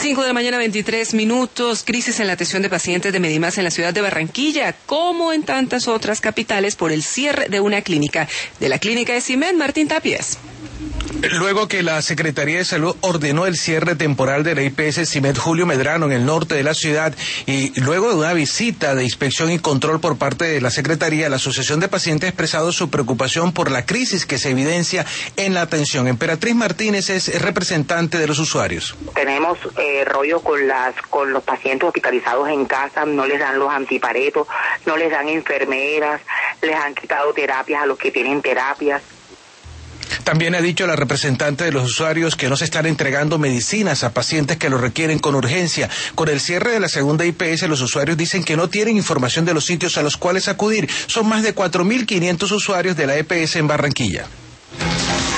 5 de la mañana, 23 minutos. Crisis en la atención de pacientes de Medimás en la ciudad de Barranquilla, como en tantas otras capitales, por el cierre de una clínica. De la clínica de CIMED, Martín Tapias. Luego que la Secretaría de Salud ordenó el cierre temporal de la IPS CIMED Julio Medrano en el norte de la ciudad y luego de una visita de inspección y control por parte de la Secretaría, la Asociación de Pacientes ha expresado su preocupación por la crisis que se evidencia en la atención. Emperatriz Martínez es representante de los usuarios. Tenemos rollo con los pacientes hospitalizados en casa, no les dan los antiparetos, no les dan enfermeras, les han quitado terapias a los que tienen terapias. También ha dicho la representante de los usuarios que no se están entregando medicinas a pacientes que lo requieren con urgencia. Con el cierre de la segunda IPS, los usuarios dicen que no tienen información de los sitios a los cuales acudir. Son más de 4.500 usuarios de la EPS en Barranquilla.